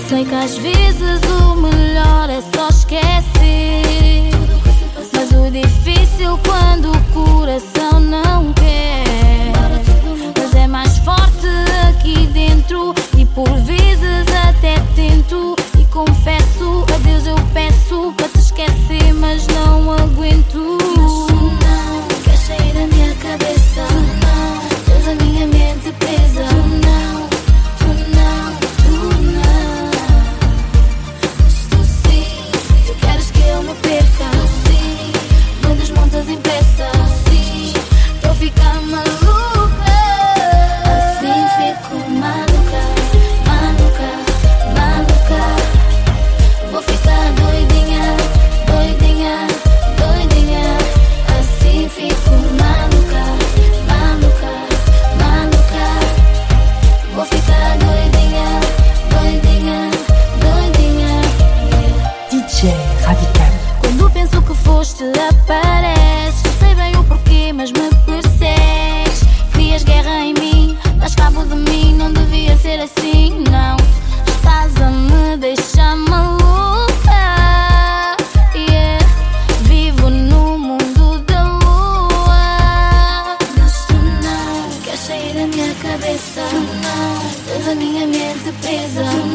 Sei que às vezes o melhor é só esquecer, mas o difícil quando o coração não quer. Mas é mais forte aqui dentro e por vezes até tento. E confesso, a Deus eu peço para te esquecer, mas não aguento. Mas tu não queres sair da minha cabeça, tu não tens a minha mente presa, tu não, tu não, tu não. Mas tu sim, tu queres que eu me perca, tu sim, me desmontas em peça, sim, estou a ficar maluca. Assim fico maluca, maluca, maluca. Vou ficar doidinha, doidinha, doidinha. Assim fico maluca, maluca, maluca. Vou ficar doidinha, doidinha, doidinha. DJ Radical. Quando penso que foste, apareces. Não sei bem o porquê, mas me persegues. Crias guerra em mim, dás cabo de mim. Não devia ser assim, não. Estás a me deixar maluca, yeah. Vivo no mundo da lua. Mas tu não queres sair da minha cabeça, tu não tens a minha mente presa.